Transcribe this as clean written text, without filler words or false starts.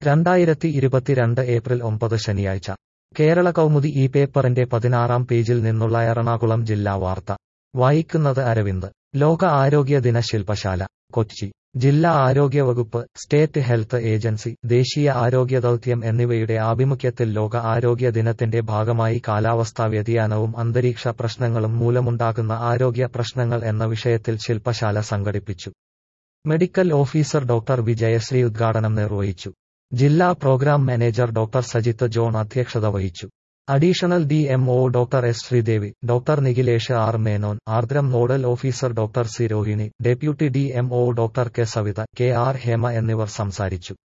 2022 April 9 ശനിയാഴ്ച കേരള കൗമുദി ഈ പേപ്പറിന്റെ 16-ാം പേജിൽ നിന്നുള്ള എറണാകുളം ജില്ലാ വാർത്ത വായിക്കുന്നത് അരവിന്ദ്. ലോക ആരോഗ്യ ദിന ശില്പശാല കൊച്ചി. ജില്ലാ ആരോഗ്യവകുപ്പ്, സ്റ്റേറ്റ് ഹെൽത്ത് ഏജൻസി, ദേശീയ ആരോഗ്യ ദൗത്യം എന്നിവയുടെ ആഭിമുഖ്യത്തിൽ ലോക ആരോഗ്യ ദിനത്തിന്റെ ഭാഗമായി കാലാവസ്ഥാ വ്യതിയാനവും അന്തരീക്ഷ പ്രശ്നങ്ങളും മൂലമുണ്ടാകുന്ന ആരോഗ്യ പ്രശ്നങ്ങൾ എന്ന വിഷയത്തിൽ ശില്പശാല സംഘടിപ്പിച്ചു. Medical officer doctor V Jayasree ഉദ്ഘാടനം നിർവഹിച്ചു. ജില്ലാ program manager doctor Sajith John അധ്യക്ഷത വഹിച്ചു. Additional DMO doctor S Sreedevi, doctor Nikhilesh R Menon, Aardram nodal officer doctor C Rohini, deputy DMO doctor K Savitha, KR Hema എന്നിവർ സംസാരിച്ചു.